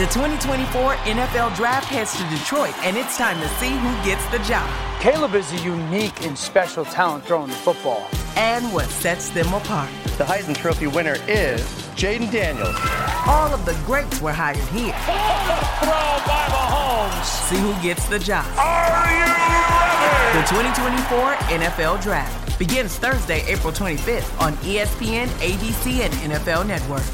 The 2024 NFL Draft heads to Detroit, and it's time to see who gets the job. Caleb is a unique and special talent throwing the football. And what sets them apart. The Heisman Trophy winner is Jaden Daniels. All of the greats were hired here. Throw by Mahomes. See who gets the job. Are you ready? The 2024 NFL Draft begins Thursday, April 25th on ESPN, ABC, and NFL Network.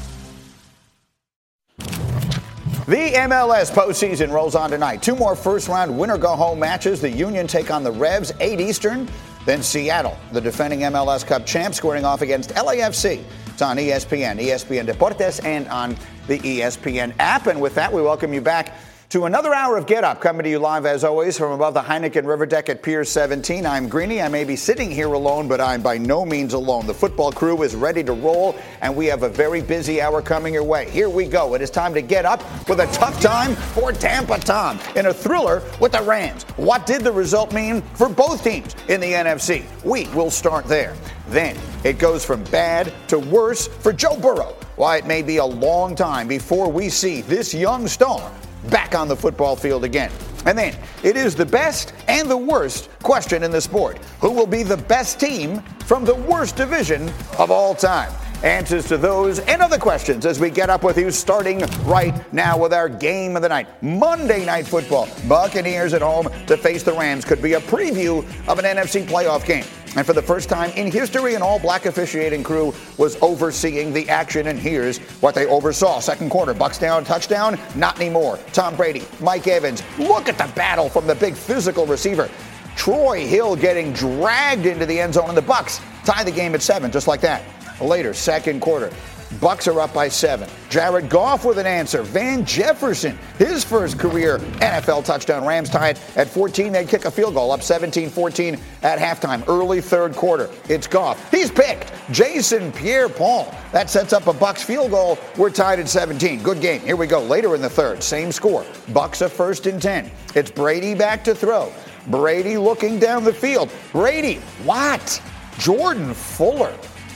The MLS postseason rolls on tonight. Two more first-round winner-go-home matches. The Union take on the Revs, 8 Eastern. Then Seattle, the defending MLS Cup champ, squaring off against LAFC. It's on ESPN, ESPN Deportes, and on the ESPN app. And with that, we welcome you back to another hour of Get Up, coming to you live, as always, from above the Heineken River Deck at Pier 17. I'm Greeny. I may be sitting here alone, but I'm by no means alone. The football crew is ready to roll, and we have a very busy hour coming your way. Here we go. It is time to get up with a tough time for Tampa Tom in a thriller with the Rams. What did the result mean for both teams in the NFC? We will start there. Then it goes from bad to worse for Joe Burrow. Why it may be a long time before we see this young star back on the football field again. And then it is the best and the worst question in the sport. Who will be the best team from the worst division of all time? Answers to those and other questions as we get up with you, starting right now with our game of the night. Monday Night Football. Buccaneers at home to face the Rams. Could be a preview of an NFC playoff game. And for the first time in history, an all-black officiating crew was overseeing the action. And here's what they oversaw. Second quarter, Bucs down, touchdown. Not anymore. Tom Brady, Mike Evans. Look at the battle from the big physical receiver. Troy Hill getting dragged into the end zone, and the Bucs tie the game at 7, just like that. Later, second quarter, Bucs are up by 7. Jared Goff with an answer. Van Jefferson, his first career NFL touchdown. Rams tie it at 14. They kick a field goal, up 17-14 at halftime. Early third quarter, it's Goff. He's picked. Jason Pierre-Paul. That sets up a Bucs field goal. We're tied at 17. Good game. Here we go. Later in the third, same score. Bucs a 1st and 10. It's Brady back to throw. Brady looking down the field. Brady, what? Jordan Fuller.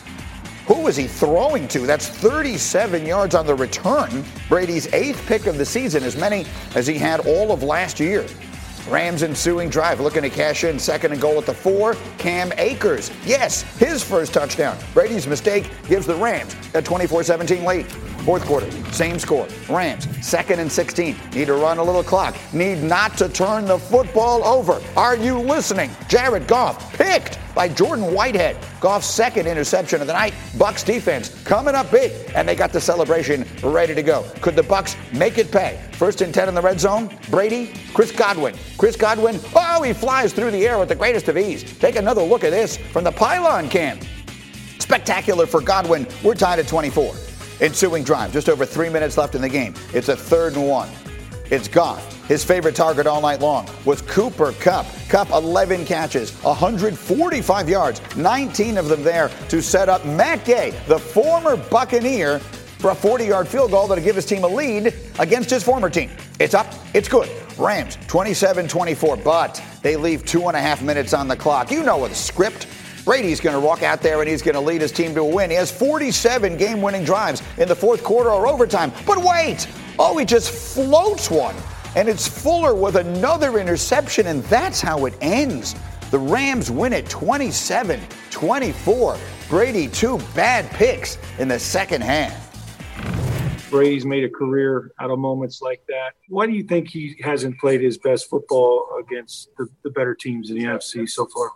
Who is he throwing to? That's 37 yards on the return. Brady's 8th pick of the season, as many as he had all of last year. Rams ensuing drive, looking to cash in. 2nd and goal at the 4. Cam Akers. Yes, his first touchdown. Brady's mistake gives the Rams a 24-17 lead. Fourth quarter, same score. Rams, 2nd and 16. Need to run a little clock. Need not to turn the football over. Are you listening? Jared Goff picked by Jordan Whitehead. Goff's 2nd interception of the night. Bucs defense coming up big, and they got the celebration ready to go. Could the Bucs make it pay? 1st and 10 in the red zone. Brady, Chris Godwin. Chris Godwin, oh, he flies through the air with the greatest of ease. Take another look at this from the pylon cam. Spectacular for Godwin. We're tied at 24. Ensuing drive, just over 3 minutes left in the game. It's a 3rd and 1. It's Goff. His favorite target all night long was Cooper Kupp. Kupp, 11 catches, 145 yards, 19 of them there to set up Matt Gay, the former Buccaneer, for a 40-yard field goal that'll give his team a lead against his former team. It's up. It's good. Rams, 27-24, but they leave 2.5 minutes on the clock. You know the script. Brady's going to walk out there and he's going to lead his team to a win. He has 47 game-winning drives in the fourth quarter or overtime. But wait! Oh, he just floats one. And it's Fuller with another interception, and that's how it ends. The Rams win it 27-24. Brady, 2 bad picks in the second half. Brady's made a career out of moments like that. Why do you think he hasn't played his best football against the better teams in the NFC so far?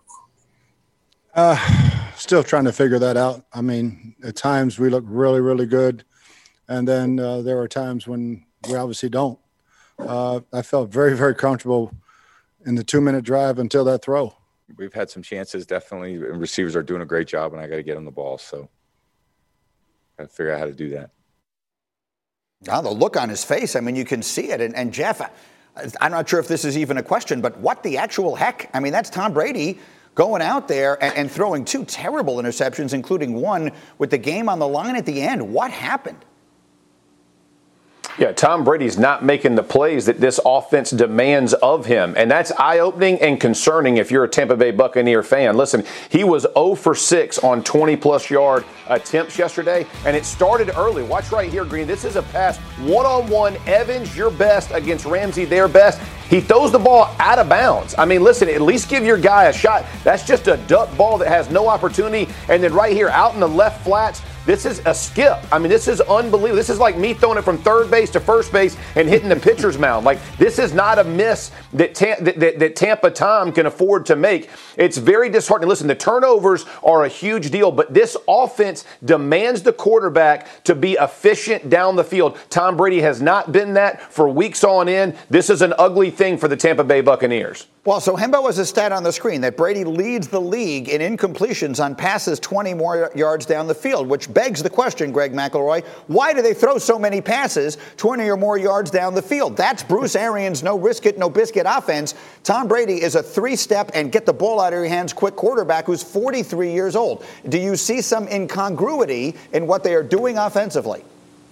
Still trying to figure that out. I mean, at times we look really, really good. And then there are times when we obviously don't. I felt very, very comfortable in the 2-minute drive until that throw. We've had some chances, definitely. And receivers are doing a great job, and I got to get them the ball. So got to figure out how to do that. Now, the look on his face, I mean, you can see it. And Jeff, I'm not sure if this is even a question, but what the actual heck? I mean, that's Tom Brady going out there and throwing 2 terrible interceptions, including one with the game on the line at the end. What happened? Yeah, Tom Brady's not making the plays that this offense demands of him. And that's eye-opening and concerning if you're a Tampa Bay Buccaneer fan. Listen, he was 0 for 6 on 20-plus yard attempts yesterday, and it started early. Watch right here, Green. This is a pass one-on-one. Evans, your best, against Ramsey, their best. He throws the ball out of bounds. I mean, listen, at least give your guy a shot. That's just a duck ball that has no opportunity. And then right here, out in the left flats, this is a skip. I mean, this is unbelievable. This is like me throwing it from third base to first base and hitting the pitcher's mound. Like, this is not a miss that Tampa Tom can afford to make. It's very disheartening. Listen, the turnovers are a huge deal, but this offense demands the quarterback to be efficient down the field. Tom Brady has not been that for weeks on end. This is an ugly thing for the Tampa Bay Buccaneers. Well, so Hembo has a stat on the screen that Brady leads the league in incompletions on passes 20 more yards down the field, which begs the question, Greg McElroy, why do they throw so many passes 20 or more yards down the field? That's Bruce Arians' no risk it, no biscuit offense. Tom Brady is a three-step and get the ball out of your hands quick quarterback who's 43 years old. Do you see some incongruity in what they are doing offensively?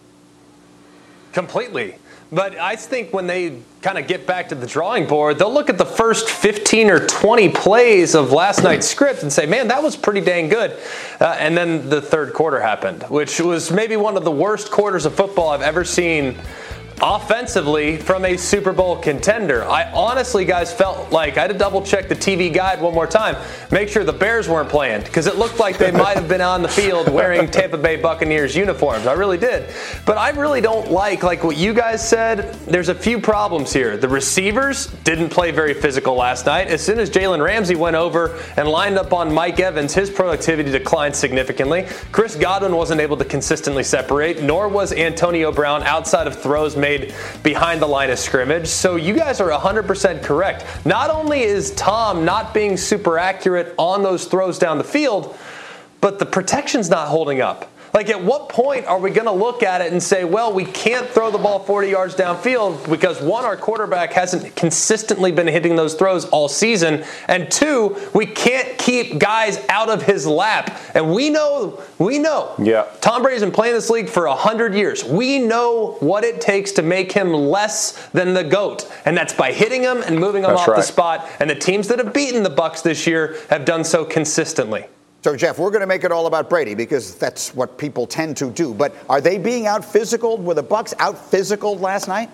Completely. But I think when they kind of get back to the drawing board, they'll look at the first 15 or 20 plays of last night's script and say, man, that was pretty dang good. And then the third quarter happened, which was maybe one of the worst quarters of football I've ever seen offensively from a Super Bowl contender. I honestly, guys, felt like I had to double check the TV guide one more time, make sure the Bears weren't playing, because it looked like they might have been on the field wearing Tampa Bay Buccaneers uniforms. I really did. But I really don't like what you guys said. There's a few problems here. The receivers didn't play very physical last night. As soon as Jalen Ramsey went over and lined up on Mike Evans, his productivity declined significantly. Chris Godwin wasn't able to consistently separate, nor was Antonio Brown outside of throws made behind the line of scrimmage. So you guys are 100% correct. Not only is Tom not being super accurate on those throws down the field, but the protection's not holding up. Like, at what point are we going to look at it and say, well, we can't throw the ball 40 yards downfield because, one, our quarterback hasn't consistently been hitting those throws all season, and two, we can't keep guys out of his lap. And we know, yeah, Tom Brady's been playing this league for 100 years. We know what it takes to make him less than the GOAT, and that's by hitting him and moving him off the spot. And the teams that have beaten the Bucs this year have done so consistently. So, Jeff, we're going to make it all about Brady because that's what people tend to do. But are they being out-physicaled? Were the Bucs out-physicaled last night?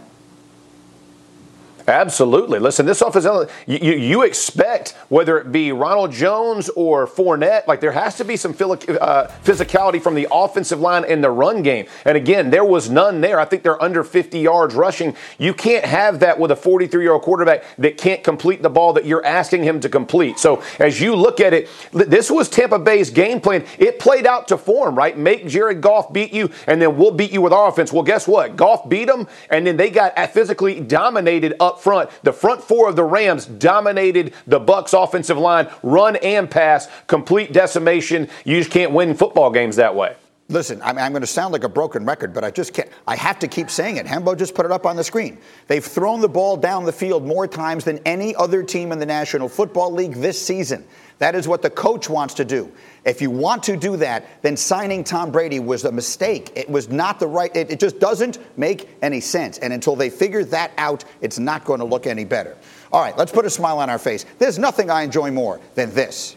Absolutely. Listen, this offense, you expect, whether it be Ronald Jones or Fournette, like there has to be some physicality from the offensive line in the run game. And again, there was none there. I think they're under 50 yards rushing. You can't have that with a 43-year-old quarterback that can't complete the ball that you're asking him to complete. So as you look at it, this was Tampa Bay's game plan. It played out to form, right? Make Jared Goff beat you, and then we'll beat you with our offense. Well, guess what? Goff beat them, and then they got physically dominated up front. The front four of the Rams dominated the Bucs offensive line, run and pass, complete decimation. You just can't win football games that way. Listen, I'm going to sound like a broken record, but I just can't. I have to keep saying it. Hembo just put it up on the screen. They've thrown the ball down the field more times than any other team in the National Football League this season. That is what the coach wants to do. If you want to do that, then signing Tom Brady was a mistake. It was not the right. It just doesn't make any sense. And until they figure that out, it's not going to look any better. All right, let's put a smile on our face. There's nothing I enjoy more than this.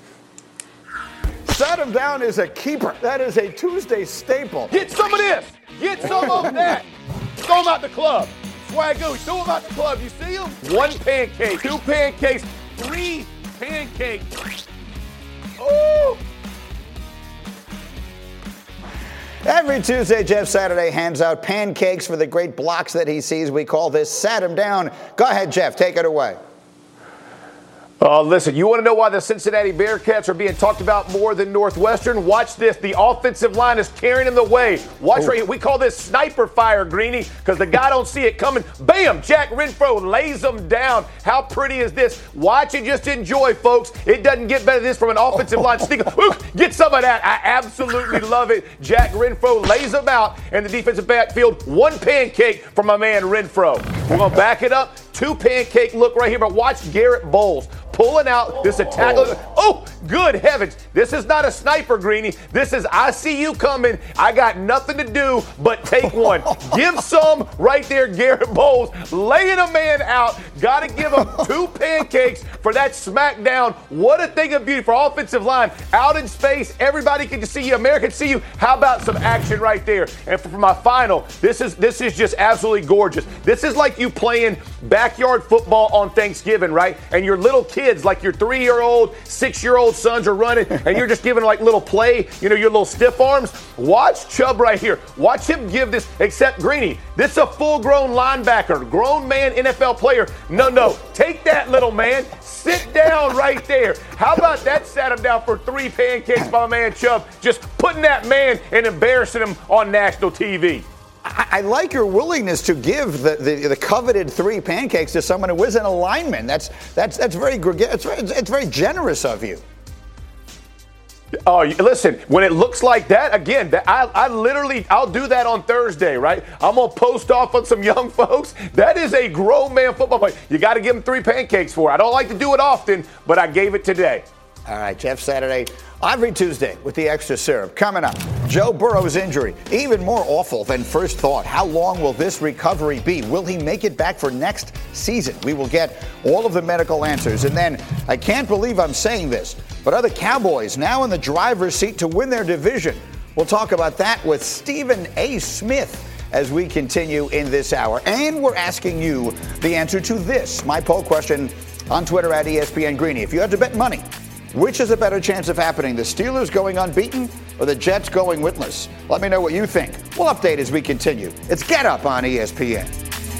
Set him down is a keeper. That is a Tuesday staple. Get some of this. Get some of that. Throw him out the club. Swagoo, throw him out the club. You see him? 1 pancake, 2 pancakes, 3 pancakes. Ooh. Every Tuesday, Jeff Saturday hands out pancakes for the great blocks that he sees. We call this Sat Him Down. Go ahead, Jeff. Take it away. Listen, you want to know why the Cincinnati Bearcats are being talked about more than Northwestern? Watch this. The offensive line is carrying them the way. Watch right here. We call this sniper fire, Greeny, because the guy don't see it coming. Bam! Jack Renfro lays them down. How pretty is this? Watch and just enjoy, folks. It doesn't get better than this from an offensive line sneak. Ooh, get some of that. I absolutely love it. Jack Renfro lays them out in the defensive backfield. 1 pancake from my man Renfro. We're going to back it up. 2 pancake look right here, but watch Garrett Bowles pulling out this attack. Oh, Good heavens. This is not a sniper, Greeny. This is I see you coming. I got nothing to do but take one. Give some right there, Garrett Bowles. Laying a man out. Got to give him 2 pancakes for that smackdown. What a thing of beauty for offensive line. Out in space. Everybody can see you. America can see you. How about some action right there? And for my final, this is just absolutely gorgeous. This is like you playing backyard football on Thanksgiving, right? And your little kids, like your 3-year-old, 6-year-old sons are running, and you're just giving like little play, your little stiff arms. Watch Chubb right here. Watch him give this, except Greeny. This is a full-grown linebacker, grown man NFL player. No. Take that, little man. Sit down right there. How about that sat him down for 3 pancakes by my man Chubb, just putting that man and embarrassing him on national TV. I like your willingness to give the coveted 3 pancakes to someone who isn't a lineman. That's very generous of you. Oh, listen, when it looks like that, again, I'll do that on Thursday, right? I'm going to post off on some young folks. That is a grown man football player. You got to give him 3 pancakes for it. I don't like to do it often, but I gave it today. All right, Jeff Saturday, Every Tuesday with the extra syrup. Coming up, Joe Burrow's injury, even more awful than first thought. How long will this recovery be? Will he make it back for next season? We will get all of the medical answers. And then, I can't believe I'm saying this, but are the Cowboys now in the driver's seat to win their division? We'll talk about that with Stephen A. Smith as we continue in this hour. And we're asking you the answer to this, my poll question on Twitter at ESPN Greeny. If you had to bet money, which is a better chance of happening, the Steelers going unbeaten or the Jets going winless? Let me know what you think. We'll update as we continue. It's Get Up on ESPN.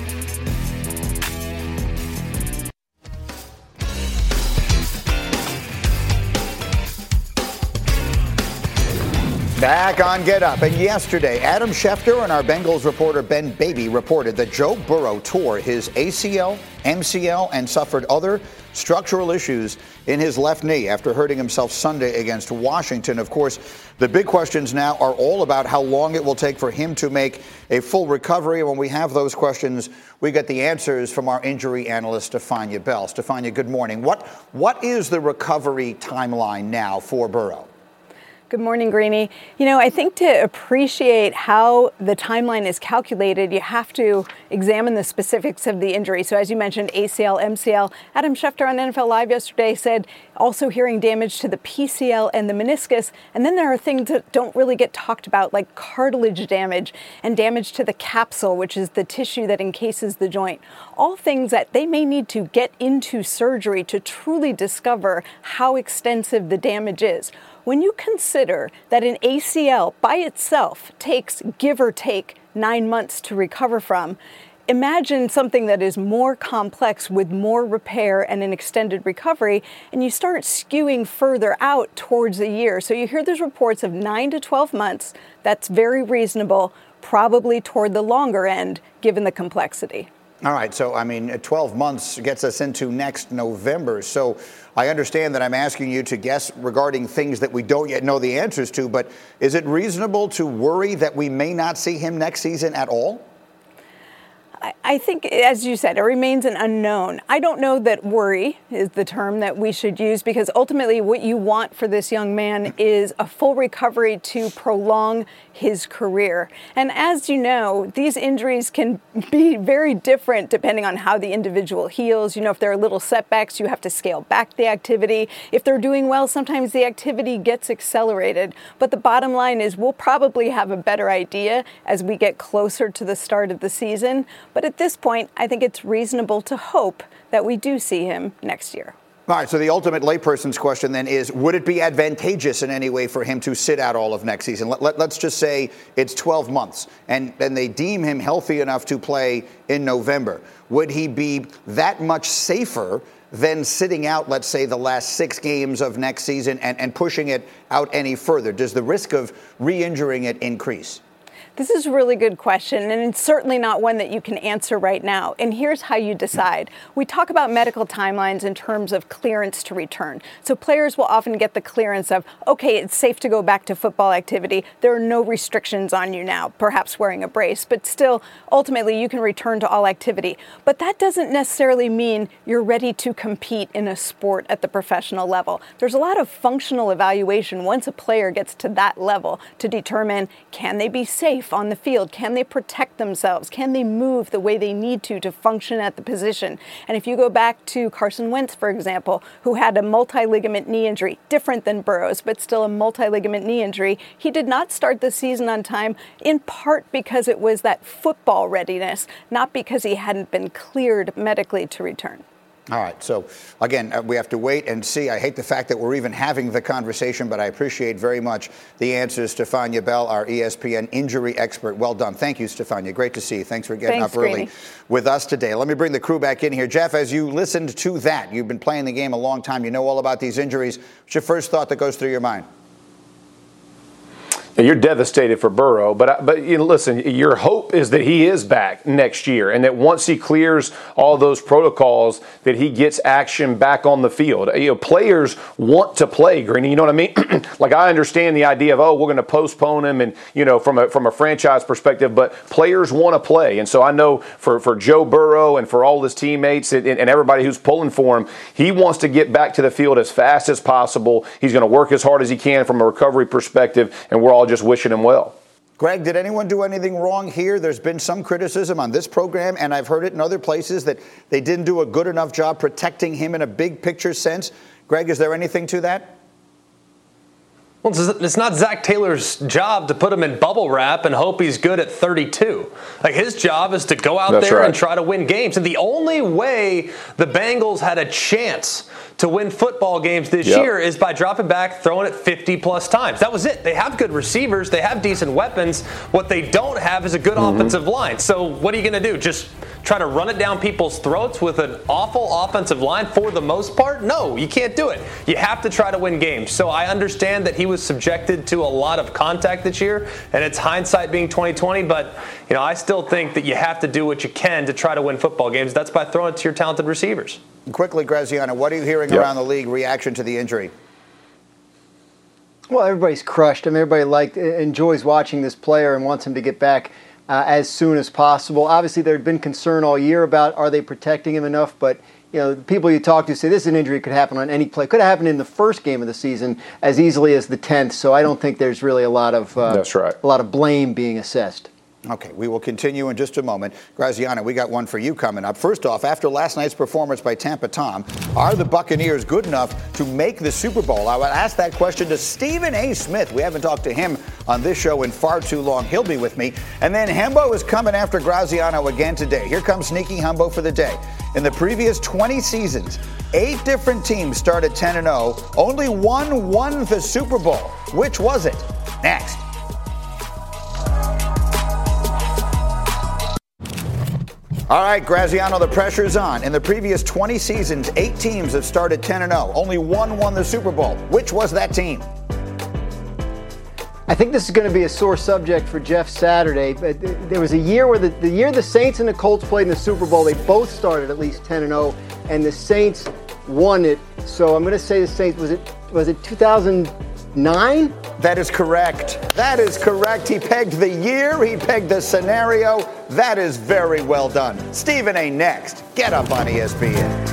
Back on Get Up. And yesterday, Adam Schefter and our Bengals reporter Ben Baby reported that Joe Burrow tore his ACL, MCL, and suffered other structural issues in his left knee after hurting himself Sunday against Washington. Of course, the big questions now are all about how long it will take for him to make a full recovery. And when we have those questions, we get the answers from our injury analyst, Stefania Bell. Stefania, good morning. What is the recovery timeline now for Burrow? Good morning, Greeny. I think to appreciate how the timeline is calculated, you have to examine the specifics of the injury. So as you mentioned, ACL, MCL. Adam Schefter on NFL Live yesterday said also hearing damage to the PCL and the meniscus. And then there are things that don't really get talked about, like cartilage damage and damage to the capsule, which is the tissue that encases the joint. All things that they may need to get into surgery to truly discover how extensive the damage is. When you consider that an ACL by itself takes, give or take, 9 months to recover from, imagine something that is more complex with more repair and an extended recovery, and you start skewing further out towards a year. So you hear those reports of 9 to 12 months. That's very reasonable, probably toward the longer end, given the complexity. All right, so 12 months gets us into next November. So I understand that I'm asking you to guess regarding things that we don't yet know the answers to, but is it reasonable to worry that we may not see him next season at all? I think, as you said, it remains an unknown. I don't know that worry is the term that we should use, because ultimately what you want for this young man is a full recovery to prolong his career. And as you know, these injuries can be very different depending on how the individual heals. If there are little setbacks, you have to scale back the activity. If they're doing well, sometimes the activity gets accelerated. But the bottom line is we'll probably have a better idea as we get closer to the start of the season. But at this point, I think it's reasonable to hope that we do see him next year. All right, so the ultimate layperson's question then is, would it be advantageous in any way for him to sit out all of next season? Let's just say it's 12 months, and they deem him healthy enough to play in November. Would he be that much safer than sitting out, let's say, the last 6 games of next season and pushing it out any further? Does the risk of re-injuring it increase? This is a really good question, and it's certainly not one that you can answer right now. And here's how you decide. We talk about medical timelines in terms of clearance to return. So players will often get the clearance of, okay, it's safe to go back to football activity. There are no restrictions on you now, perhaps wearing a brace, but still, ultimately, you can return to all activity. But that doesn't necessarily mean you're ready to compete in a sport at the professional level. There's a lot of functional evaluation once a player gets to that level to determine, can they be safe on the field? Can they protect themselves? Can they move the way they need to function at the position? And if you go back to Carson Wentz, for example, who had a multi-ligament knee injury, different than Burrow's, but still a multi-ligament knee injury, he did not start the season on time, in part because it was that football readiness, not because he hadn't been cleared medically to return. All right. So, again, we have to wait and see. I hate the fact that we're even having the conversation, but I appreciate very much the answers. Stefania Bell, our ESPN injury expert. Well done. Thank you, Stefania. Great to see you. Thanks for getting up early with us today. Let me bring the crew back in here. Jeff, as you listened to that, you've been playing the game a long time. You know all about these injuries. What's your first thought that goes through your mind? You're devastated for Burrow, but you know, listen, your hope is that he is back next year and that once he clears all those protocols that he gets action back on the field. You know, players want to play, Greeny, you know what I mean? Like, I understand the idea of, we're going to postpone him and, you know, from a franchise perspective, but players want to play. And so I know for Joe Burrow and for all his teammates and everybody who's pulling for him, he wants to get back to the field as fast as possible. He's going to work as hard as he can from a recovery perspective, and we're all just wishing him well. Greg, did anyone do anything wrong here? There's been some criticism on this program, and I've heard it in other places, that they didn't do a good enough job protecting him in a big picture sense. Greg, is there anything to that? Well, it's not Zach Taylor's job to put him in bubble wrap and hope he's good at 32. Like, his job is to go out there and try to win games. And the only way the Bengals had a chance to win football games this year is by dropping back, throwing it 50-plus times. That was it. They have good receivers. They have decent weapons. What they don't have is a good offensive line. So what are you going to do? Just try to run it down people's throats with an awful offensive line for the most part? No, you can't do it. You have to try to win games. So I understand that he was subjected to a lot of contact this year, and it's hindsight being 2020, but you know, I still think that you have to do what you can to try to win football games. That's by throwing it to your talented receivers. Quickly, Graziano, what are you hearing around the league reaction to the injury? Well, everybody's crushed. I mean, everybody enjoys watching this player and wants him to get back as soon as possible. Obviously, there had been concern all year about, are they protecting him enough? But you know, the people you talk to say this is an injury could happen on any play. Could have happened in the first game of the season as easily as the 10th. So I don't think there's really a lot of a lot of blame being assessed. Okay, we will continue in just a moment. Graziano, we got one for you coming up. First off, after last night's performance by Tampa Tom, are the Buccaneers good enough to make the Super Bowl? I would ask that question to Stephen A. Smith. We haven't talked to him on this show in far too long. He'll be with me. And then Hembo is coming after Graziano again today. Here comes Sneaky Hembo for the day. In the previous 20 seasons, 8 different teams started 10-0. Only one won the Super Bowl. Which was it? Next. All right, Graziano, the pressure's on. In the previous 20 seasons, 8 teams have started 10-0. Only one won the Super Bowl. Which was that team? I think this is going to be a sore subject for Jeff Saturday. But there was a year where the year the Saints and the Colts played in the Super Bowl, they both started at least 10-0, and the Saints won it. So I'm going to say the Saints, was it 2009? That is correct. That is correct. He pegged the year. He pegged the scenario. That is very well done. Stephen A. next. Get up on ESPN.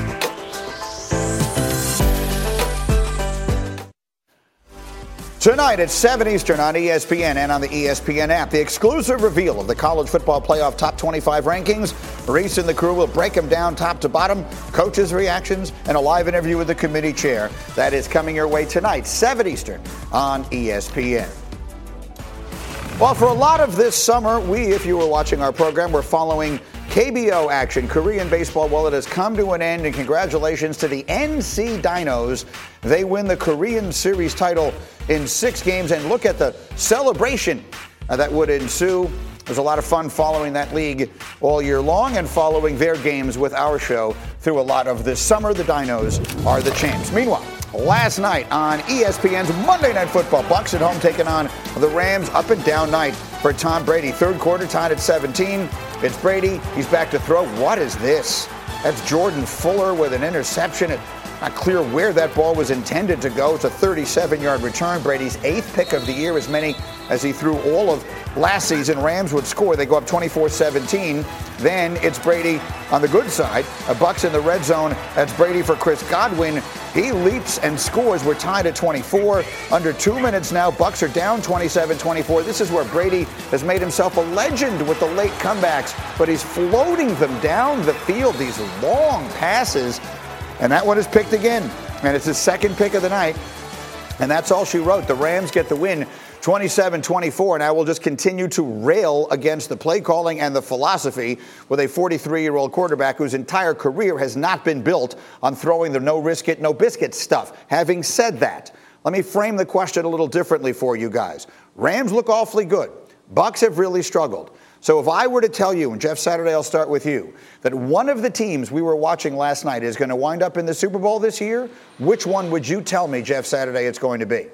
Tonight at 7 Eastern on ESPN and on the ESPN app, the exclusive reveal of the College Football Playoff Top 25 rankings. Reese and the crew will break them down top to bottom, coaches' reactions, and a live interview with the committee chair. That is coming your way tonight, 7 Eastern on ESPN. Well, for a lot of this summer, if you were watching our program, were following KBO action, Korean baseball. Well, it has come to an end, and congratulations to the NC Dinos. They win the Korean Series title in 6 games, and look at the celebration that would ensue. There's a lot of fun following that league all year long and following their games with our show through a lot of this summer. The Dinos are the champs. Meanwhile, last night on ESPN's Monday Night Football, Bucs at home taking on the Rams. Up and down night for Tom Brady. Third quarter, tied at 17. It's Brady. He's back to throw. What is this? That's Jordan Fuller with an interception. It's not clear where that ball was intended to go. It's a 37-yard return. Brady's 8th pick of the year, as many as he threw all of last season. Rams would score. They go up 24-17. Then it's Brady on the good side. A Bucs in the red zone. That's Brady for Chris Godwin. He leaps and scores. We're tied at 24. Under 2 minutes now. Bucs are down 27-24. This is where Brady has made himself a legend with the late comebacks, but he's floating them down the field. These long passes. And that one is picked again. And it's his second pick of the night. And that's all she wrote. The Rams get the win 27-24. Now we'll just continue to rail against the play calling and the philosophy with a 43-year-old quarterback whose entire career has not been built on throwing the no risk it, no biscuit stuff. Having said that, let me frame the question a little differently for you guys. Rams look awfully good. Bucs have really struggled. So if I were to tell you, and Jeff Saturday, I'll start with you, that one of the teams we were watching last night is going to wind up in the Super Bowl this year, which one would you tell me, Jeff Saturday, it's going to be?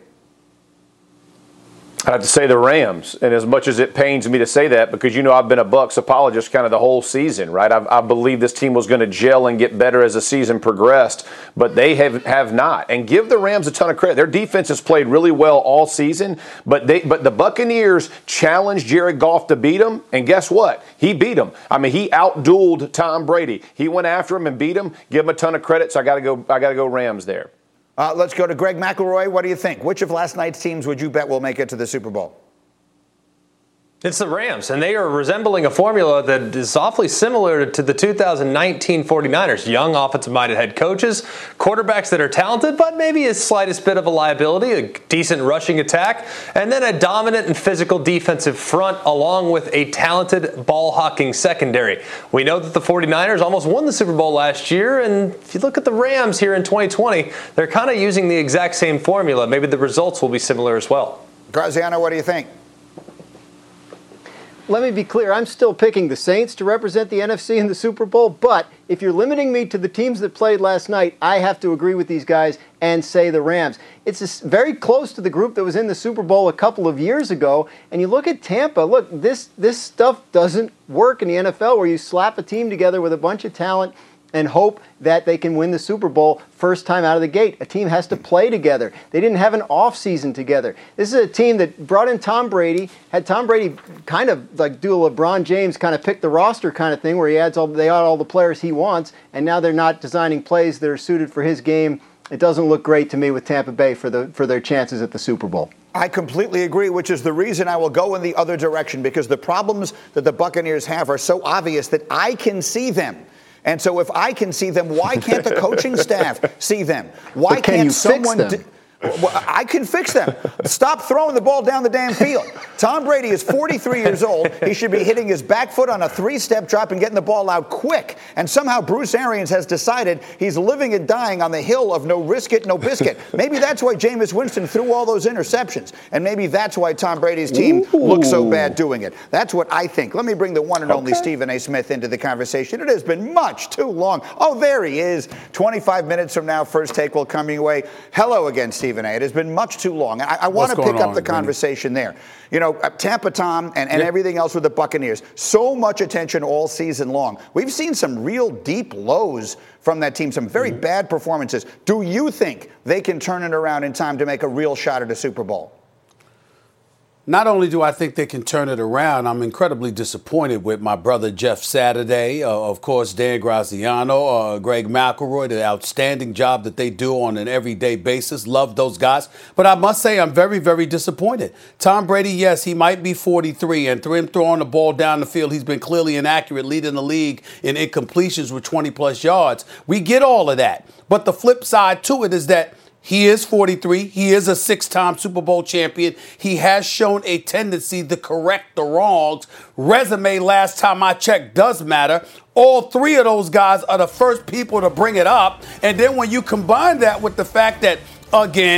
I have to say the Rams, and as much as it pains me to say that, because I've been a Bucs apologist kind of the whole season, right? I believe this team was going to gel and get better as the season progressed, but they have not. And give the Rams a ton of credit. Their defense has played really well all season, but the Buccaneers challenged Jared Goff to beat them, and guess what? He beat them. I mean, he outdueled Tom Brady. He went after him and beat him. Give him a ton of credit. So I got to go Rams there. Let's go to Greg McElroy. What do you think? Which of last night's teams would you bet will make it to the Super Bowl? It's the Rams, and they are resembling a formula that is awfully similar to the 2019 49ers. Young, offensive-minded head coaches, quarterbacks that are talented, but maybe a slightest bit of a liability, a decent rushing attack, and then a dominant and physical defensive front along with a talented ball-hawking secondary. We know that the 49ers almost won the Super Bowl last year, and if you look at the Rams here in 2020, they're kind of using the exact same formula. Maybe the results will be similar as well. Graziano, what do you think? Let me be clear, I'm still picking the Saints to represent the NFC in the Super Bowl, but if you're limiting me to the teams that played last night, I have to agree with these guys and say the Rams. It's very close to the group that was in the Super Bowl a couple of years ago, and you look at Tampa, look, this stuff doesn't work in the NFL where you slap a team together with a bunch of talent and hope that they can win the Super Bowl first time out of the gate. A team has to play together. They didn't have an off season together. This is a team that brought in Tom Brady, had Tom Brady kind of like do a LeBron James kind of pick the roster kind of thing where they add all the players he wants, and now they're not designing plays that are suited for his game. It doesn't look great to me with Tampa Bay for their chances at the Super Bowl. I completely agree, which is the reason I will go in the other direction, because the problems that the Buccaneers have are so obvious that I can see them. And so if I can see them, why can't the coaching staff see them? Why can't someone... I can fix them. Stop throwing the ball down the damn field. Tom Brady is 43 years old. He should be hitting his back foot on a 3-step drop and getting the ball out quick. And somehow Bruce Arians has decided he's living and dying on the hill of no risk it, no biscuit. Maybe that's why Jameis Winston threw all those interceptions. And maybe that's why Tom Brady's team looks so bad doing it. That's what I think. Let me bring the one and only Stephen A. Smith into the conversation. It has been much too long. Oh, there he is. 25 minutes from now, First Take will come your way. Hello again, Stephen A. It has been much too long. I want to pick up the conversation there. Tampa Tom and everything else with the Buccaneers. So much attention all season long. We've seen some real deep lows from that team, some very bad performances. Do you think they can turn it around in time to make a real shot at a Super Bowl? Not only do I think they can turn it around, I'm incredibly disappointed with my brother Jeff Saturday, of course, Dan Graziano, Greg McElroy, the outstanding job that they do on an everyday basis. Love those guys. But I must say I'm very, very disappointed. Tom Brady, yes, he might be 43, and through him throwing the ball down the field, he's been clearly inaccurate, leading the league in incompletions with 20-plus yards. We get all of that. But the flip side to it is that he is 43. He is a 6-time Super Bowl champion. He has shown a tendency to correct the wrongs. Resume, last time I checked, does matter. All three of those guys are the first people to bring it up. And then when you combine that with the fact that, again,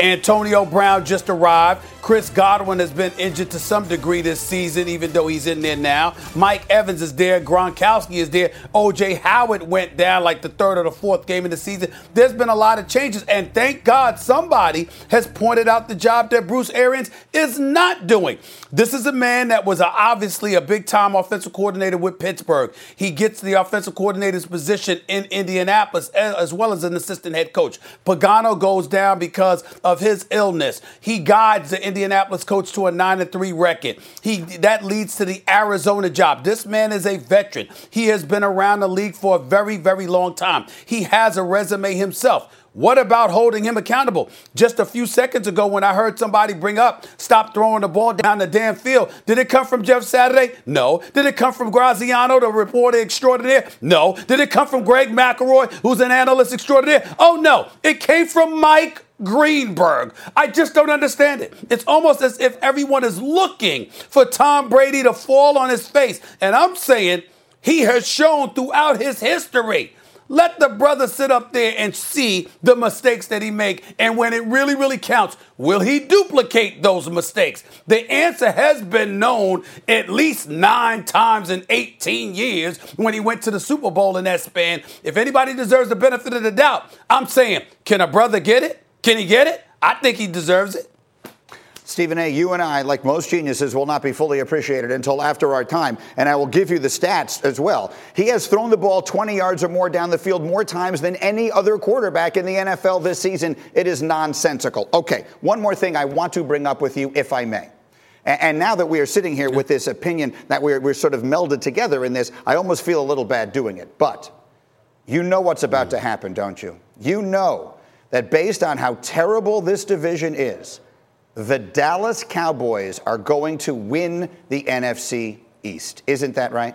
Antonio Brown just arrived. Chris Godwin has been injured to some degree this season, even though he's in there now. Mike Evans is there. Gronkowski is there. O.J. Howard went down like the third or the fourth game of the season. There's been a lot of changes, and thank God somebody has pointed out the job that Bruce Arians is not doing. This is a man that was obviously a big-time offensive coordinator with Pittsburgh. He gets the offensive coordinator's position in Indianapolis as well as an assistant head coach. Pagano goes down because of his illness. He guides the Indianapolis coach to a 9-3 record. That leads to the Arizona job. This man is a veteran. He has been around the league for a very, very long time. He has a resume himself. What about holding him accountable? Just a few seconds ago when I heard somebody bring up, stop throwing the ball down the damn field. Did it come from Jeff Saturday? No. Did it come from Graziano, the reporter extraordinaire? No. Did it come from Greg McElroy, who's an analyst extraordinaire? Oh, no. It came from Mike Greenberg. I just don't understand it. It's almost as if everyone is looking for Tom Brady to fall on his face. And I'm saying he has shown throughout his history. Let the brother sit up there and see the mistakes that he make. And when it really, really counts, will he duplicate those mistakes? The answer has been known at least 9 times in 18 years when he went to the Super Bowl in that span. If anybody deserves the benefit of the doubt, I'm saying, can a brother get it? Can he get it? I think he deserves it. Stephen A., you and I, like most geniuses, will not be fully appreciated until after our time, and I will give you the stats as well. He has thrown the ball 20 yards or more down the field more times than any other quarterback in the NFL this season. It is nonsensical. Okay, one more thing I want to bring up with you, if I may. And now that we are sitting here with this opinion that we're sort of melded together in this, I almost feel a little bad doing it. But you know what's about to happen, don't you? You know that based on how terrible this division is, the Dallas Cowboys are going to win the NFC East. Isn't that right?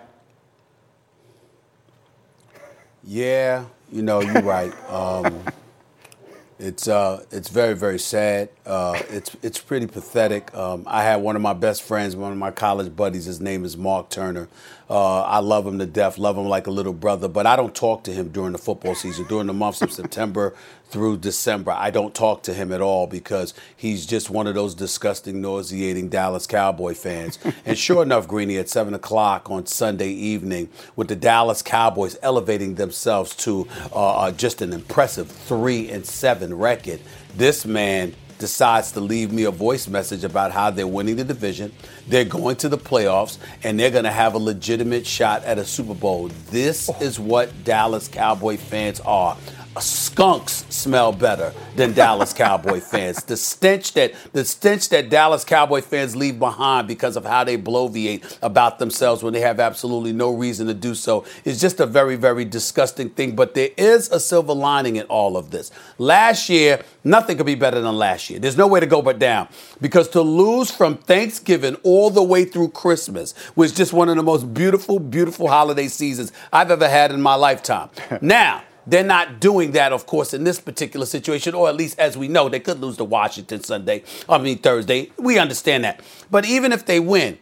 Yeah, you're right. It's very, very sad. It's pretty pathetic. I had one of my best friends, one of my college buddies. His name is Mark Turner. I love him to death, love him like a little brother, but I don't talk to him during the football season. During the months of September through December, I don't talk to him at all because he's just one of those disgusting, nauseating Dallas Cowboy fans. And sure enough, Greeny, at 7 o'clock on Sunday evening, with the Dallas Cowboys elevating themselves to just an impressive 3-7 record, this man decides to leave me a voice message about how they're winning the division, they're going to the playoffs, and they're going to have a legitimate shot at a Super Bowl. This is what Dallas Cowboy fans are. Skunks smell better than Dallas Cowboy fans. The stench that Dallas Cowboy fans leave behind because of how they bloviate about themselves when they have absolutely no reason to do so is just a very, very disgusting thing. But there is a silver lining in all of this. Last year, nothing could be better than last year. There's no way to go but down. Because to lose from Thanksgiving all the way through Christmas was just one of the most beautiful, beautiful holiday seasons I've ever had in my lifetime. Now, they're not doing that, of course, in this particular situation, or at least as we know, they could lose to Washington Thursday. We understand that. But even if they win,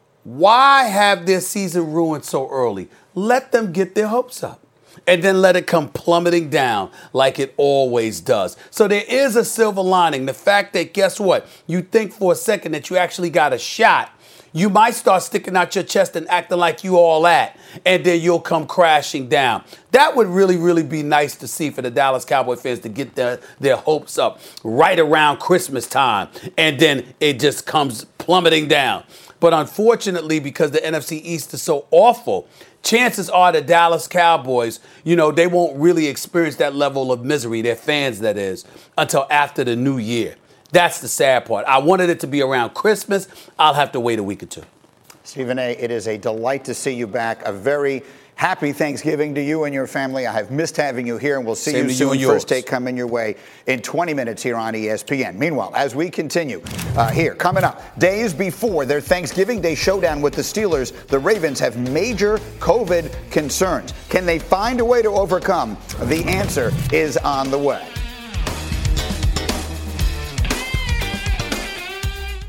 why have their season ruined so early? Let them get their hopes up and then let it come plummeting down like it always does. So there is a silver lining. The fact that, guess what? You think for a second that you actually got a shot. You might start sticking out your chest and acting like you all that, and then you'll come crashing down. That would really, really be nice to see for the Dallas Cowboy fans to get their hopes up right around Christmas time, and then it just comes plummeting down. But unfortunately, because the NFC East is so awful, chances are the Dallas Cowboys, they won't really experience that level of misery, their fans that is, until after the new year. That's the sad part. I wanted it to be around Christmas. I'll have to wait a week or two. Stephen A., it is a delight to see you back. A very happy Thanksgiving to you and your family. I have missed having you here, and we'll see you soon. First Take coming your way in 20 minutes here on ESPN. Meanwhile, as we continue here, coming up, days before their Thanksgiving Day showdown with the Steelers, the Ravens have major COVID concerns. Can they find a way to overcome? The answer is on the way.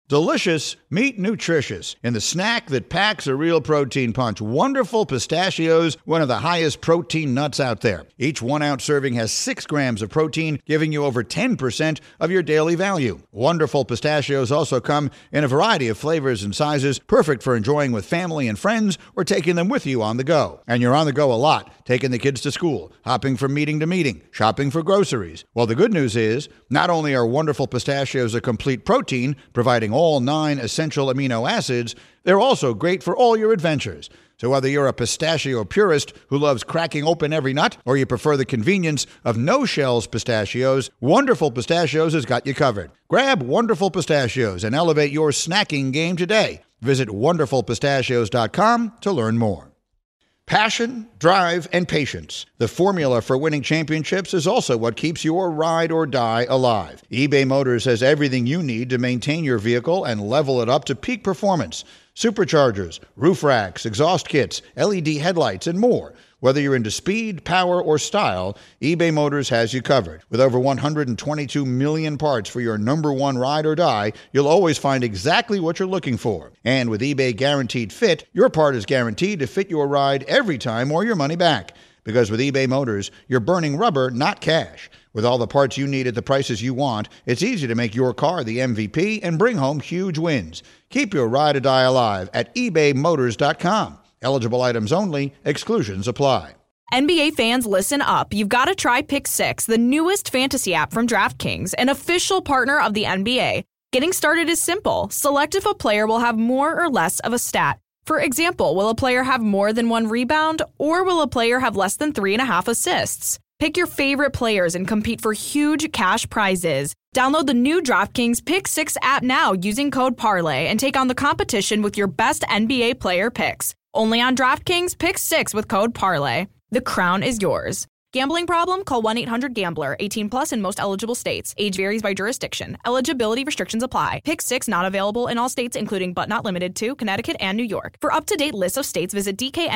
Delicious, meet nutritious in the snack that packs a real protein punch. Wonderful Pistachios, one of the highest protein nuts out there. Each 1 ounce serving has 6 grams of protein, giving you over 10% of your daily value. Wonderful Pistachios also come in a variety of flavors and sizes, perfect for enjoying with family and friends or taking them with you on the go. And you're on the go a lot, taking the kids to school, hopping from meeting to meeting, shopping for groceries. Well, the good news is, not only are Wonderful Pistachios a complete protein, providing all 9 essential amino acids, they're also great for all your adventures. So whether you're a pistachio purist who loves cracking open every nut, or you prefer the convenience of no-shells pistachios, Wonderful Pistachios has got you covered. Grab Wonderful Pistachios and elevate your snacking game today. Visit wonderfulpistachios.com to learn more. Passion, drive, and patience. The formula for winning championships is also what keeps your ride or die alive. eBay Motors has everything you need to maintain your vehicle and level it up to peak performance. Superchargers, roof racks, exhaust kits, LED headlights, and more. Whether you're into speed, power, or style, eBay Motors has you covered. With over 122 million parts for your number one ride or die, you'll always find exactly what you're looking for. And with eBay Guaranteed Fit, your part is guaranteed to fit your ride every time or your money back. Because with eBay Motors, you're burning rubber, not cash. With all the parts you need at the prices you want, it's easy to make your car the MVP and bring home huge wins. Keep your ride or die alive at ebaymotors.com. Eligible items only. Exclusions apply. NBA fans, listen up. You've got to try Pick 6, the newest fantasy app from DraftKings, an official partner of the NBA. Getting started is simple. Select if a player will have more or less of a stat. For example, will a player have more than 1 rebound, or will a player have less than 3.5 assists? Pick your favorite players and compete for huge cash prizes. Download the new DraftKings Pick 6 app now using code PARLAY and take on the competition with your best NBA player picks. Only on DraftKings Pick 6 with code PARLAY. The crown is yours. Gambling problem? Call 1-800-GAMBLER. 18 plus in most eligible states. Age varies by jurisdiction. Eligibility restrictions apply. Pick 6 not available in all states, including but not limited to Connecticut and New York. For up-to-date lists of states, visit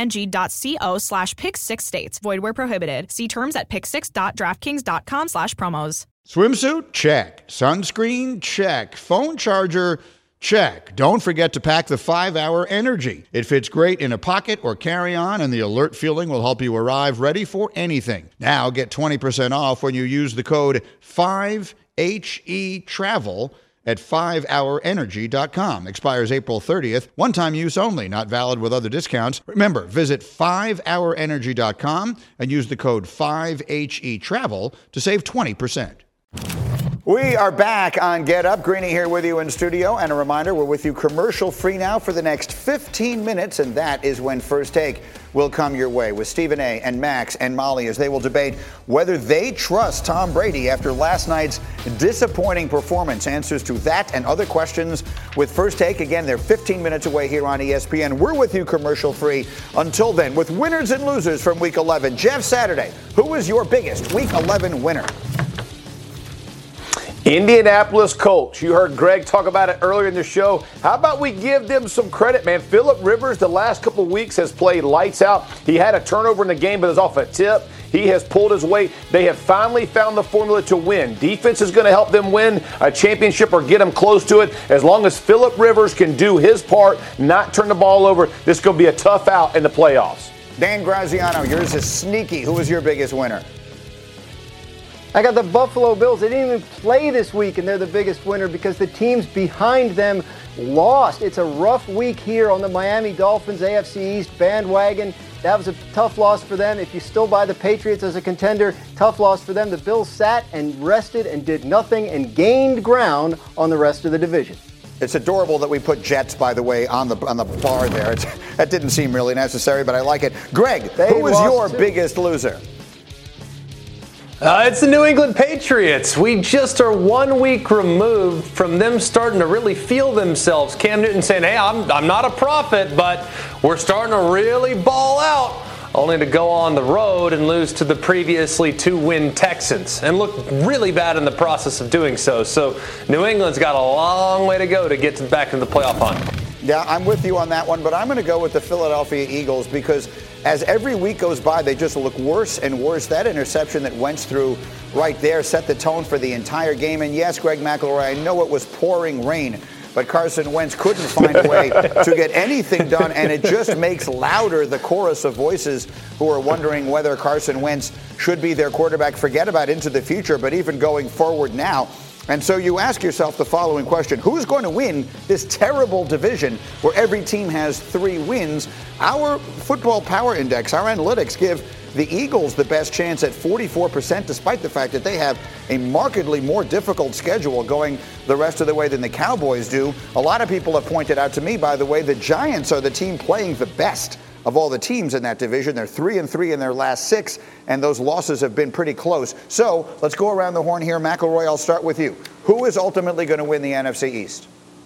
dkng.co/pick6states. Void where prohibited. See terms at pick6.draftkings.com/promos. Swimsuit? Check. Sunscreen? Check. Phone charger? Check. Don't forget to pack the 5-Hour Energy. It fits great in a pocket or carry-on, and the alert feeling will help you arrive ready for anything. Now get 20% off when you use the code 5HETRAVEL at 5hourenergy.com. Expires April 30th. One-time use only. Not valid with other discounts. Remember, visit 5hourenergy.com and use the code 5HETRAVEL to save 20%. We are back on Get Up. Greeny here with you in studio. And a reminder, we're with you commercial-free now for the next 15 minutes, and that is when First Take will come your way with Stephen A. and Max and Molly as they will debate whether they trust Tom Brady after last night's disappointing performance. Answers to that and other questions with First Take. Again, they're 15 minutes away here on ESPN. We're with you commercial-free until then with winners and losers from Week 11. Jeff Saturday, who is your biggest Week 11 winner? Indianapolis Colts. You heard Greg talk about it earlier in the show. How about we give them some credit, man? Phillip Rivers, the last couple of weeks, has played lights out. He had a turnover in the game, but it was off a tip. He has pulled his weight. They have finally found the formula to win. Defense is going to help them win a championship or get them close to it. As long as Phillip Rivers can do his part, not turn the ball over, this is going to be a tough out in the playoffs. Dan Graziano, yours is sneaky. Who was your biggest winner? I got the Buffalo Bills. They didn't even play this week, and they're the biggest winner because the teams behind them lost. It's a rough week here on the Miami Dolphins AFC East bandwagon. That was a tough loss for them. If you still buy the Patriots as a contender, tough loss for them. The Bills sat and rested and did nothing and gained ground on the rest of the division. It's adorable that we put Jets, by the way, on the bar there. That didn't seem really necessary, but I like it. Greg, who was your biggest loser? It's the New England Patriots. We just are 1 week removed from them starting to really feel themselves. Cam Newton saying, hey, I'm not a prophet, but we're starting to really ball out, only to go on the road and lose to the previously 2-win Texans and look really bad in the process of doing so. So New England's got a long way to go to get back in the playoff hunt. Yeah, I'm with you on that one, but I'm going to go with the Philadelphia Eagles because as every week goes by, they just look worse and worse. That interception that Wentz threw right there set the tone for the entire game. And yes, Greg McElroy, I know it was pouring rain but Carson Wentz couldn't find a way to get anything done, and it just makes louder the chorus of voices who are wondering whether Carson Wentz should be their quarterback. Forget about into the future, but even going forward now. And so you ask yourself the following question: who's going to win this terrible division where every team has 3 wins? Our Football Power Index, our analytics, give the Eagles the best chance at 44%, despite the fact that they have a markedly more difficult schedule going the rest of the way than the Cowboys do. A lot of people have pointed out to me, by the way, the Giants are the team playing the best of all the teams in that division. They're 3-3 in their last 6, and those losses have been pretty close. So let's go around the horn here. McElroy, I'll start with you. Who is ultimately going to win the NFC East?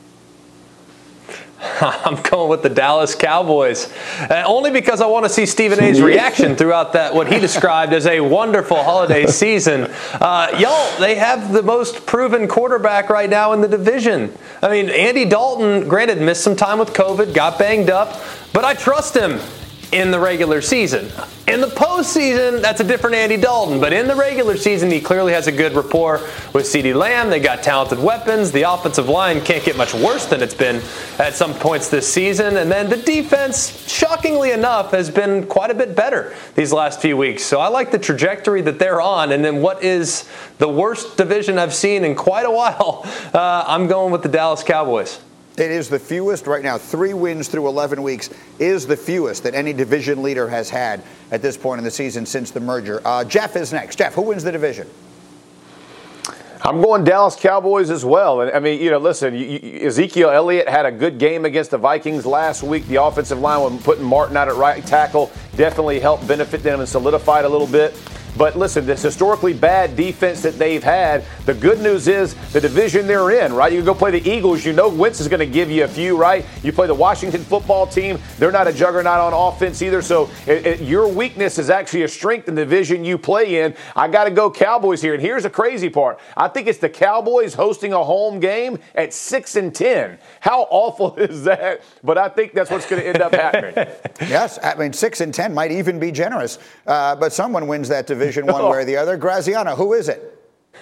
I'm going with the Dallas Cowboys, only because I want to see Stephen A's reaction throughout that, what he described as a wonderful holiday season. Y'all, they have the most proven quarterback right now in the division. I mean, Andy Dalton, granted, missed some time with COVID, got banged up, but I trust him in the regular season. In the postseason, that's a different Andy Dalton. But in the regular season, he clearly has a good rapport with CeeDee Lamb. They got talented weapons. The offensive line can't get much worse than it's been at some points this season. And then the defense, shockingly enough, has been quite a bit better these last few weeks. So I like the trajectory that they're on. And then what is the worst division I've seen in quite a while? I'm going with the Dallas Cowboys. It is the fewest right now. 3 wins through 11 weeks is the fewest that any division leader has had at this point in the season since the merger. Jeff is next. Jeff, who wins the division? I'm going Dallas Cowboys as well. And I mean, listen, Ezekiel Elliott had a good game against the Vikings last week. The offensive line, with putting Martin out at right tackle, definitely helped benefit them and solidify it a little bit. But listen, this historically bad defense that they've had, the good news is the division they're in, right? You can go play the Eagles. Wentz is going to give you a few, right? You play the Washington football team. They're not a juggernaut on offense either. So your weakness is actually a strength in the division you play in. I got to go Cowboys here. And here's the crazy part. I think it's the Cowboys hosting a home game at 6-10. How awful is that? But I think that's what's going to end up happening. Yes, I mean, 6-10 might even be generous. But someone wins that division one way or the other. Graziano, who is it?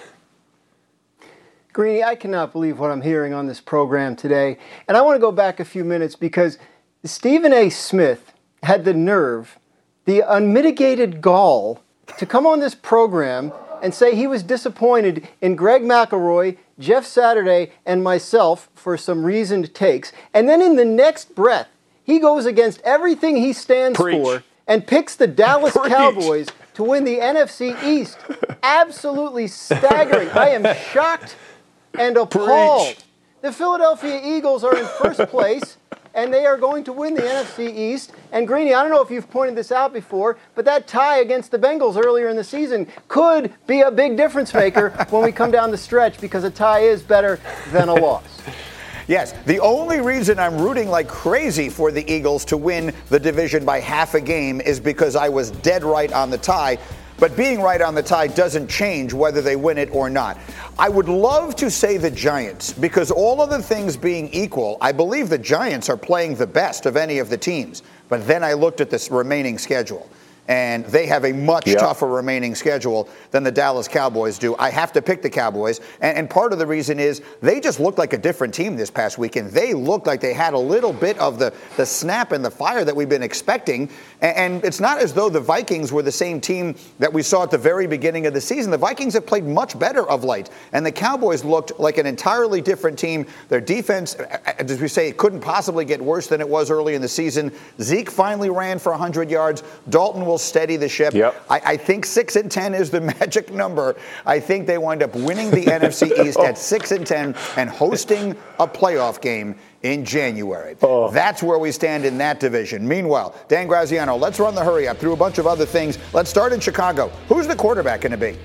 Greeny, I cannot believe what I'm hearing on this program today. And I want to go back a few minutes because Stephen A. Smith had the nerve, the unmitigated gall, to come on this program and say he was disappointed in Greg McElroy, Jeff Saturday, and myself for some reasoned takes. And then in the next breath, he goes against everything he stands for and picks the Dallas Cowboys to win the NFC East. Absolutely staggering. I am shocked and appalled. The Philadelphia Eagles are in first place, and they are going to win the NFC East. And Greeny, I don't know if you've pointed this out before, but that tie against the Bengals earlier in the season could be a big difference maker when we come down the stretch, because a tie is better than a loss. Yes, the only reason I'm rooting like crazy for the Eagles to win the division by half a game is because I was dead right on the tie. But being right on the tie doesn't change whether they win it or not. I would love to say the Giants, because all other things being equal, I believe the Giants are playing the best of any of the teams. But then I looked at this remaining schedule, and they have a much tougher remaining schedule than the Dallas Cowboys do. I have to pick the Cowboys, and part of the reason is they just looked like a different team this past weekend. They looked like they had a little bit of the snap and the fire that we've been expecting, and it's not as though the Vikings were the same team that we saw at the very beginning of the season. The Vikings have played much better of late, and the Cowboys looked like an entirely different team. Their defense, as we say, it couldn't possibly get worse than it was early in the season. Zeke finally ran for 100 yards. Dalton will steady the ship. I think 6-10 is the magic number. I think they wind up winning the NFC East at 6-10 and hosting a playoff game in January. That's where we stand in that division. Meanwhile, Dan Graziano, let's run the hurry up through a bunch of other things. Let's start in Chicago. Who's the quarterback going to be?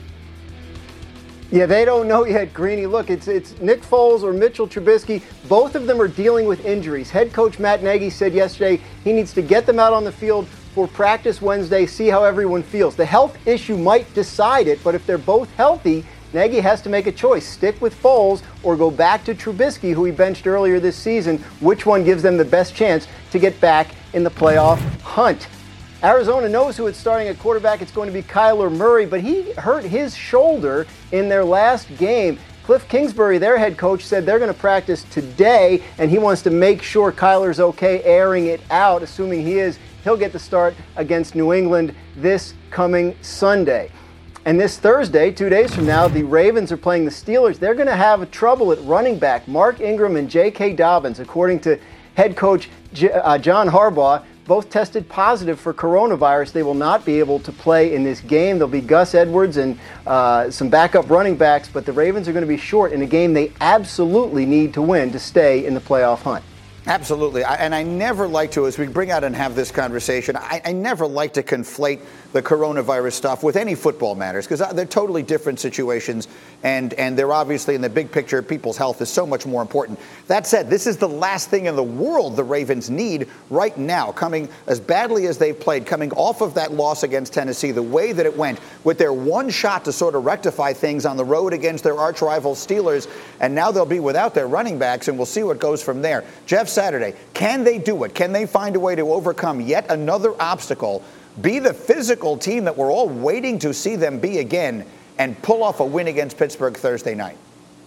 Yeah, they don't know yet, Greeny. Look, it's Nick Foles or Mitchell Trubisky. Both of them are dealing with injuries. Head coach Matt Nagy said yesterday he needs to get them out on the field for practice Wednesday, see how everyone feels. The health issue might decide it, but if they're both healthy, Nagy has to make a choice. Stick with Foles or go back to Trubisky, who he benched earlier this season. Which one gives them the best chance to get back in the playoff hunt? Arizona knows who it's starting at quarterback. It's going to be Kyler Murray, but he hurt his shoulder in their last game. Cliff Kingsbury, their head coach, said they're going to practice today, and he wants to make sure Kyler's okay airing it out. Assuming he is, he'll get the start against New England this coming Sunday. And this Thursday, 2 days from now, the Ravens are playing the Steelers. They're going to have trouble at running back. Mark Ingram and J.K. Dobbins, according to head coach John Harbaugh, both tested positive for coronavirus. They will not be able to play in this game. There'll be Gus Edwards and some backup running backs, but the Ravens are going to be short in a game they absolutely need to win to stay in the playoff hunt. Absolutely. And I never like to, as we bring out and have this conversation, I never like to conflate the coronavirus stuff with any football matters, because they're totally different situations, and they're obviously, in the big picture, people's health is so much more important. That said, this is the last thing in the world the Ravens need right now, coming as badly as they've played, coming off of that loss against Tennessee, the way that it went, with their one shot to sort of rectify things on the road against their arch rival Steelers, and now they'll be without their running backs, and we'll see what goes from there. Jeff Saturday, can they do it? Can they find a way to overcome yet another obstacle, be the physical team that we're all waiting to see them be again, and pull off a win against Pittsburgh Thursday night?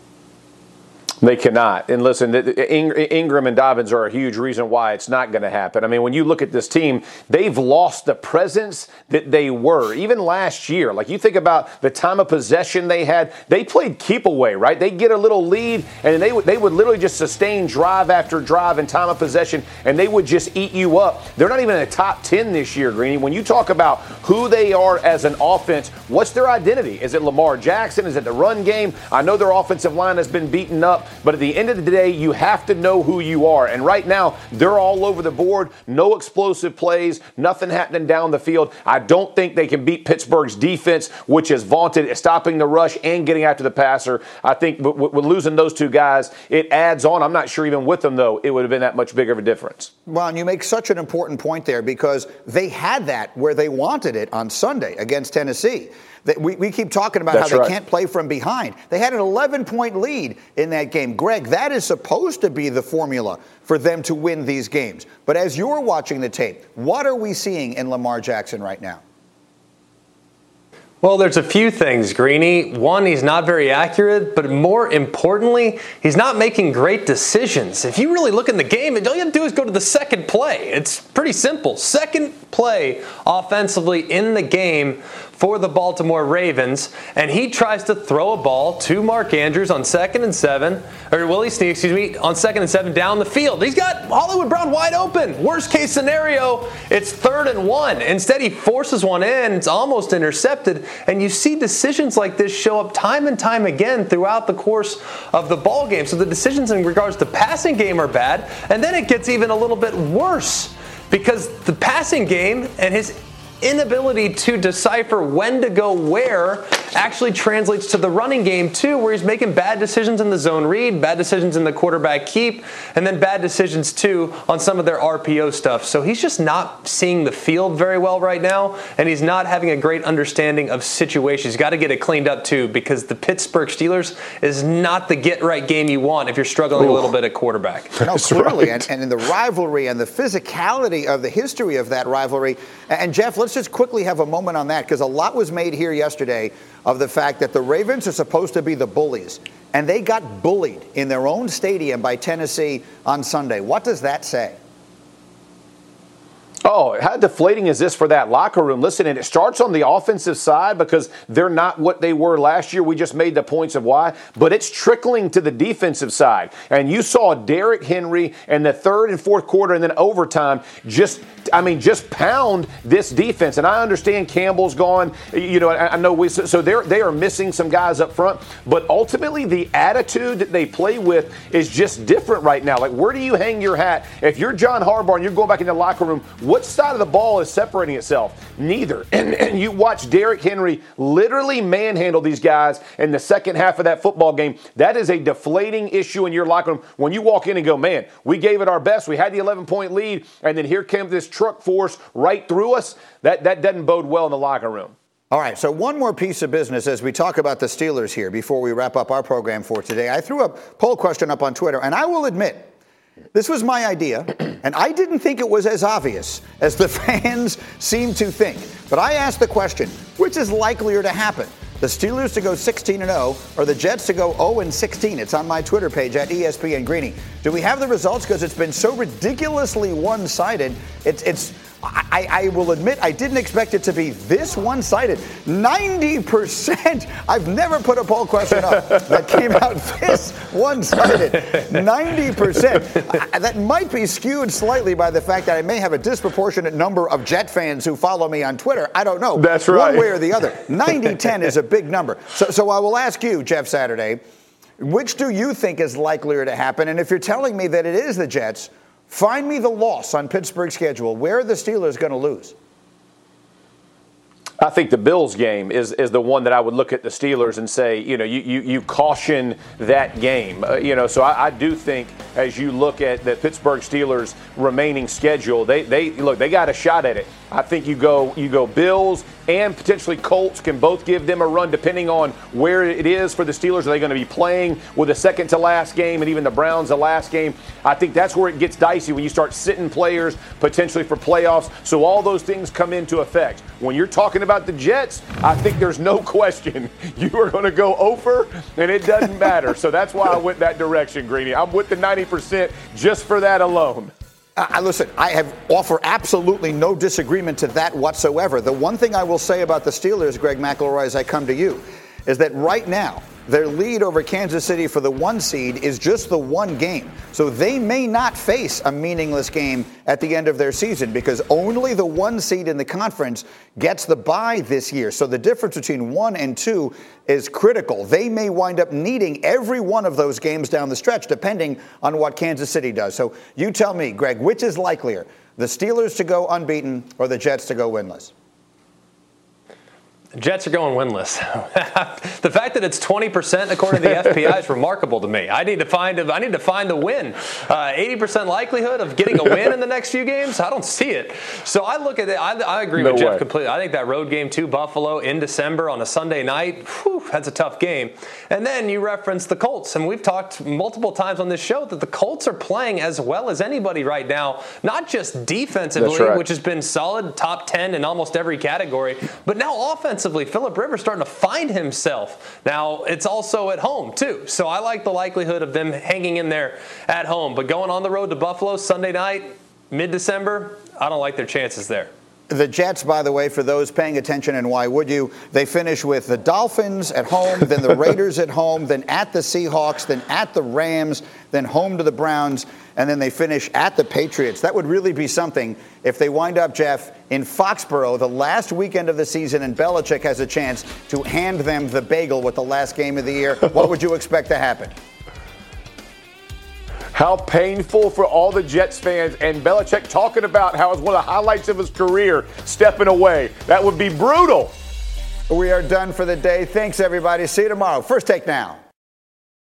They cannot. And listen, Ingram and Dobbins are a huge reason why it's not going to happen. I mean, when you look at this team, they've lost the presence that they were. Even last year, like you think about the time of possession they had, they played keep away, right? They'd get a little lead, and they would literally just sustain drive after drive in time of possession, and they would just eat you up. They're not even in the top 10 this year, Greeny. When you talk about who they are as an offense, what's their identity? Is it Lamar Jackson? Is it the run game? I know their offensive line has been beaten up, but at the end of the day, you have to know who you are. And right now, they're all over the board. No explosive plays, nothing happening down the field. I don't think they can beat Pittsburgh's defense, which is vaunted at stopping the rush and getting after the passer. I think with losing those two guys, it adds on. I'm not sure even with them, though, it would have been that much bigger of a difference. Well, and you make such an important point there, because they had that where they wanted it on Sunday against Tennessee. We keep talking about how they can't play from behind. They had an 11-point lead in that game. Greg, that is supposed to be the formula for them to win these games. But as you're watching the tape, what are we seeing in Lamar Jackson right now? Well, there's a few things, Greeny. One, he's not very accurate, but more importantly, he's not making great decisions. If you really look in the game, all you have to do is go to the second play. It's pretty simple. Second play offensively in the game for the Baltimore Ravens, and he tries to throw a ball to Mark Andrews on 2nd and 7, or Willie Snead, on 2nd and 7 down the field. He's got Hollywood Brown wide open. Worst case scenario, it's 3rd and 1. Instead, he forces one in. It's almost intercepted, and you see decisions like this show up time and time again throughout the course of the ball game. So the decisions in regards to passing game are bad, and then it gets even a little bit worse, because the passing game and his inability to decipher when to go where actually translates to the running game too, where he's making bad decisions in the zone read, bad decisions in the quarterback keep, and then bad decisions too on some of their RPO stuff. So he's just not seeing the field very well right now, and he's not having a great understanding of situations. He's got to get it cleaned up too, because the Pittsburgh Steelers is not the get-right game you want if you're struggling a little bit at quarterback. No, clearly, and in the rivalry and the physicality of the history of that rivalry. And Jeff, let's just quickly have a moment on that, because a lot was made here yesterday of the fact that the Ravens are supposed to be the bullies, and they got bullied in their own stadium by Tennessee on Sunday. What does that say? Oh, how deflating is this for that locker room? Listen, and it starts on the offensive side, because they're not what they were last year. We just made the points of why. But it's trickling to the defensive side. And you saw Derrick Henry in the 3rd and 4th quarter and then overtime just pound this defense. And I understand Campbell's gone. You know, I know so they are missing some guys up front. But ultimately, the attitude that they play with is just different right now. Like, where do you hang your hat? If you're John Harbaugh and you're going back in the locker room, what side of the ball is separating itself? Neither. And you watch Derrick Henry literally manhandle these guys in the second half of that football game. That is a deflating issue in your locker room when you walk in and go, man, we gave it our best. We had the 11-point lead, and then here came this truck force right through us. That doesn't bode well in the locker room. All right, so one more piece of business as we talk about the Steelers here before we wrap up our program for today. I threw a poll question up on Twitter, and I will admit, this was my idea, and I didn't think it was as obvious as the fans seem to think. But I asked the question, which is likelier to happen? The Steelers to go 16-0 or the Jets to go 0-16. It's on my Twitter page at ESPN Greeny. Do we have the results? Because it's been so ridiculously one-sided. I will admit I didn't expect it to be this one-sided. 90%. I've never put a poll question up that came out this one-sided. 90%. That might be skewed slightly by the fact that I may have a disproportionate number of Jet fans who follow me on Twitter. I don't know. That's right. One way or the other. 90-10 is a big number. So I will ask you, Jeff Saturday, which do you think is likelier to happen? And if you're telling me that it is the Jets, find me the loss on Pittsburgh's schedule. Where are the Steelers going to lose? I think the Bills game is the one that I would look at the Steelers and say, you caution that game. So I do think as you look at the Pittsburgh Steelers' remaining schedule, they got a shot at it. I think you go Bills and potentially Colts can both give them a run depending on where it is for the Steelers. Are they going to be playing with a second to last game and even the Browns the last game? I think that's where it gets dicey when you start sitting players potentially for playoffs. So all those things come into effect. When you're talking about the Jets, I think there's no question you are going to go over and it doesn't matter. So that's why I went that direction, Greeny. I'm with the 90% just for that alone. Listen, I offer absolutely no disagreement to that whatsoever. The one thing I will say about the Steelers, Greg McElroy, as I come to you, is that right now, their lead over Kansas City for the 1 seed is just the 1 game. So they may not face a meaningless game at the end of their season because only the 1 seed in the conference gets the bye this year. So the difference between 1 and 2 is critical. They may wind up needing every one of those games down the stretch, depending on what Kansas City does. So you tell me, Greg, which is likelier, the Steelers to go unbeaten or the Jets to go winless? Jets are going winless. The fact that it's 20% according to the FPI is remarkable to me. I need to find the win. 80% likelihood of getting a win in the next few games? I don't see it. So I look at it. I agree with Jeff completely. I think that road game to Buffalo in December on a Sunday night, that's a tough game. And then you reference the Colts, and we've talked multiple times on this show that the Colts are playing as well as anybody right now, not just defensively, which has been solid, top 10 in almost every category, but now offensively. Phillip Rivers starting to find himself. Now, it's also at home, too. So I like the likelihood of them hanging in there at home. But going on the road to Buffalo Sunday night, mid-December, I don't like their chances there. The Jets, by the way, for those paying attention, and why would you, they finish with the Dolphins at home, then the Raiders at home, then at the Seahawks, then at the Rams, then home to the Browns, and then they finish at the Patriots. That would really be something if they wind up, Jeff, in Foxborough the last weekend of the season and Belichick has a chance to hand them the bagel with the last game of the year. What would you expect to happen? How painful for all the Jets fans, and Belichick talking about how it's one of the highlights of his career, stepping away. That would be brutal. We are done for the day. Thanks, everybody. See you tomorrow. First Take Now.